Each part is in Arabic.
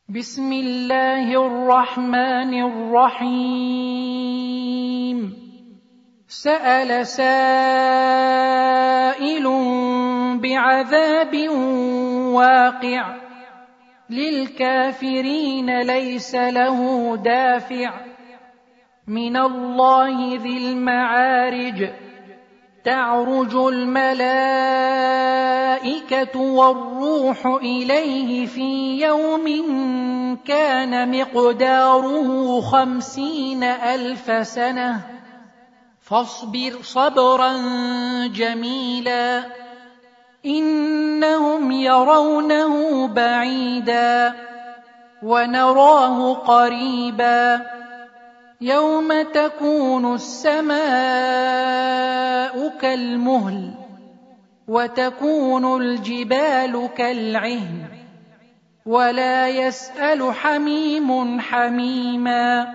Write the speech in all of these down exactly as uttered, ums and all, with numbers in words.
بسم الله الرحمن الرحيم. سأل سائل بعذاب واقع للكافرين ليس له دافع من الله ذي المعارج. تعرج الملائكة والروح إليه في يوم كان مقداره خمسين ألف سنة فاصبر صبرا جميلا إنهم يرونه بعيدا ونراه قريبا يوم تكون السماء كالمهل وتكون الجبال كالعهن ولا يسأل حميم حميما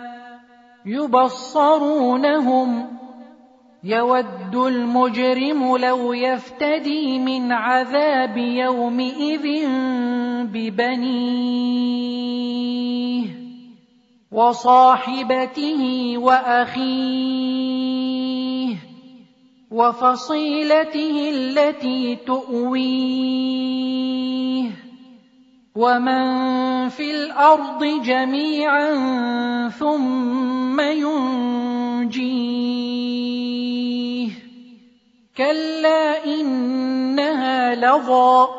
يبصرونهم يود المجرم لو يفتدي من عذاب يومئذ ببنيه وصاحبته وأخيه وفصيلته التي تؤويه ومن في الأرض جميعا ثم ينجيه كلا إنها لظى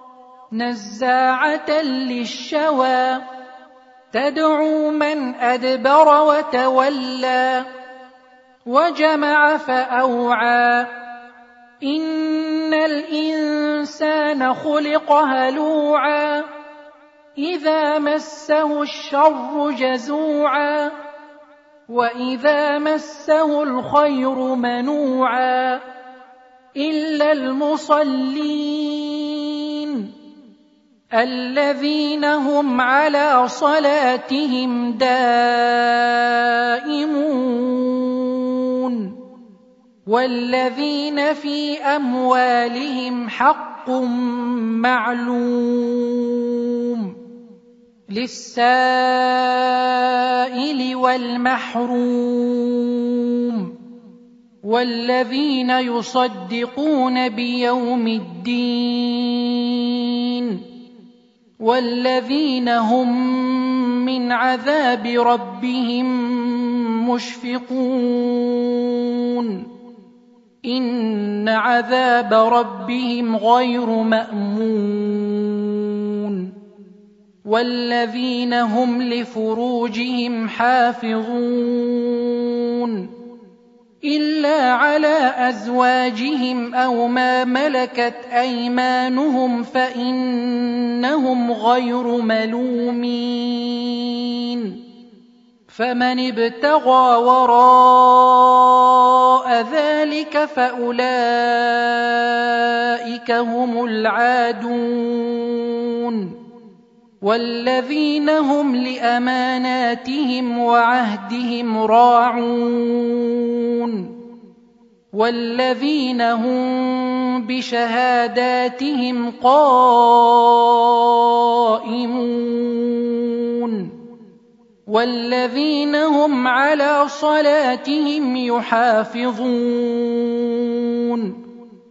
نزاعة للشوى تدعو من أدبر وتولى وجمع فأوعى إن الإنسان خلق هلوعا إذا مسه الشر جزوعا وإذا مسه الخير منوعا إلا المصلين الذين هم على صلاتهم دائمون والذين في أموالهم حق معلوم للسائل والمحروم والذين يصدقون بيوم الدين والذين هم من عذاب ربهم مشفقون إن عذاب ربهم غير مأمون والذين هم لفروجهم حافظون إلا على أزواجهم أو ما ملكت أيمانهم فإنهم غير ملومين فمن ابتغى وراء ذلك فأولئك هم العادون والذين هم لأماناتهم وعهدهم راعون والذين هم بشهاداتهم قائمون والذين هم على صلاتهم يحافظون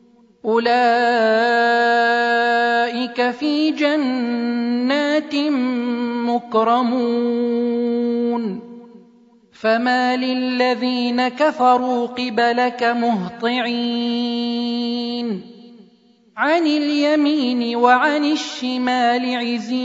أولئك في جنات مكرمون فما للذين كفروا قبلك مهطعين عن اليمين وعن الشمال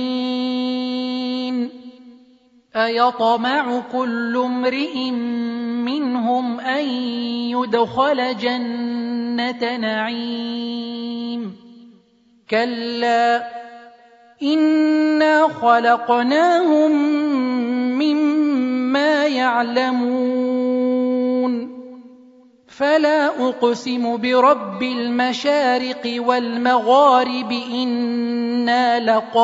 عزين أيطمع كل امرئ منهم أن يدخل جنة نعيم كلا إنا خلقناهم مما يعلمون فلا أقسم برب المشارق والمغارب إنا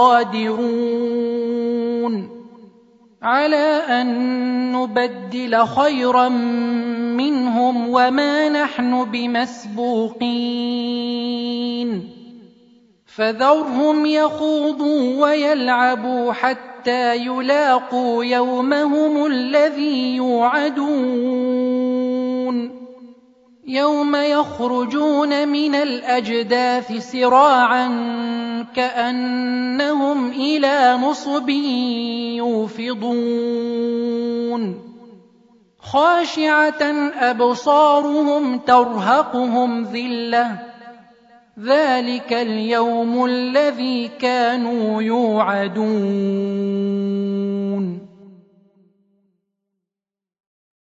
لقادرون على أن نبدل خيرا منهم وما نحن بمسبوقين فذرهم يخوضوا ويلعبوا حتى يلاقوا يومهم الذي يوعدون يوم يخرجون من الأجداث سراعا كأنهم إلى نصب يوفضون خاشعة أبصارهم ترهقهم ذلة ذلك اليوم الذي كانوا يوعدون